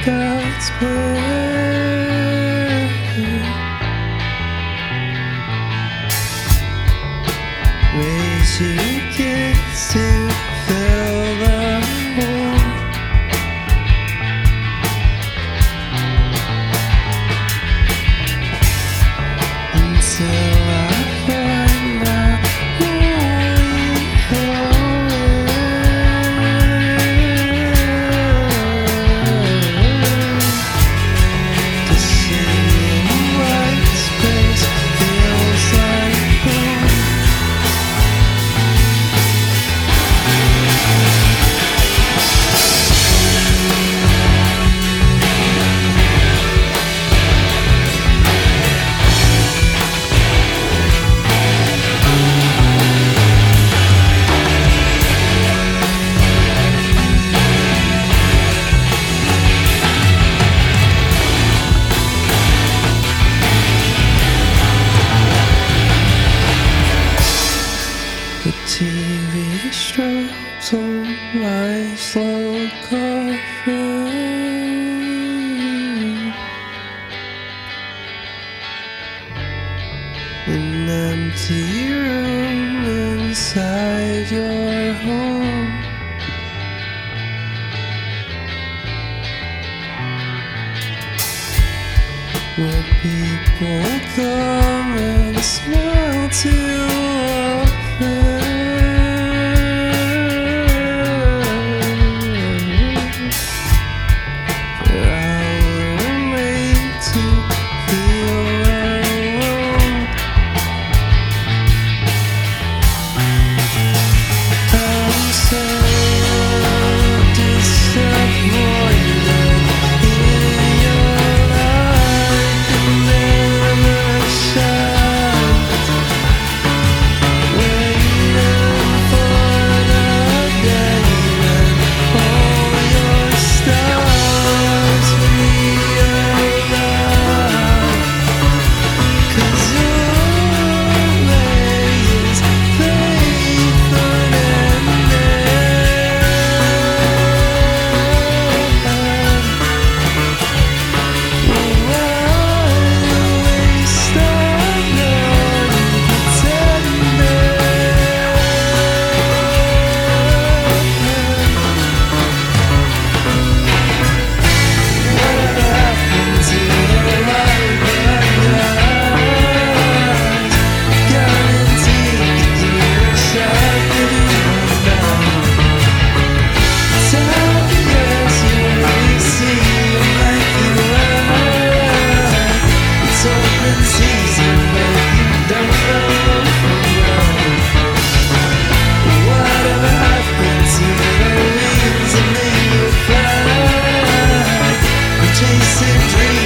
God's plan. Raise your kids to fill the hole. Until I find out who we are. The singing white space feels like home. The TV strobes on my slow coffin. An empty room inside your home. Where people come and smile too often. For our made to feel alone. I'm so disappointed in your light never shines. Waiting for the day when all your stars realign. 'Cause your way is faithful and chasing dreams.